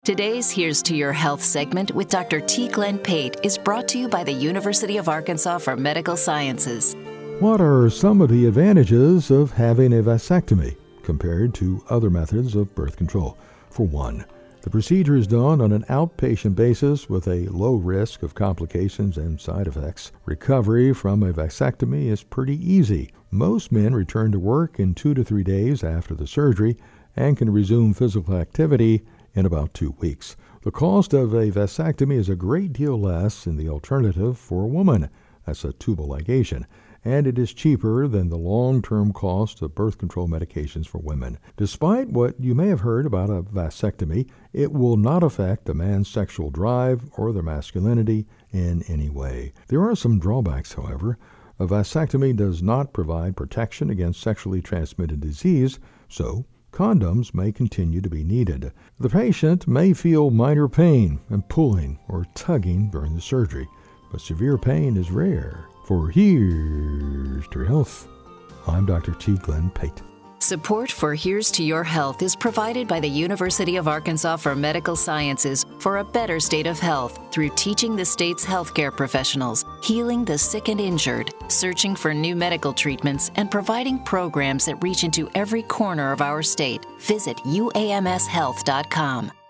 Today's Here's to Your Health segment with Dr. T. Glenn Pate is brought to you by the University of Arkansas for Medical Sciences. What are some of the advantages of having a vasectomy compared to other methods of birth control? For one, the procedure is done on an outpatient basis with a low risk of complications and side effects. Recovery from a vasectomy is pretty easy. Most men return to work in 2 to 3 days after the surgery and can resume physical activity in about 2 weeks. The cost of a vasectomy is a great deal less than the alternative for a woman. That's a tubal ligation. And it is cheaper than the long-term cost of birth control medications for women. Despite what you may have heard about a vasectomy, it will not affect a man's sexual drive or their masculinity in any way. There are some drawbacks, however. A vasectomy does not provide protection against sexually transmitted disease, so condoms may continue to be needed. The patient may feel minor pain and pulling or tugging during the surgery, but severe pain is rare. For Here's to Your Health, I'm Dr. T. Glenn Pate. Support for Here's to Your Health is provided by the University of Arkansas for Medical Sciences for a better state of health through teaching the state's healthcare professionals, healing the sick and injured, searching for new medical treatments, and providing programs that reach into every corner of our state. Visit uamshealth.com.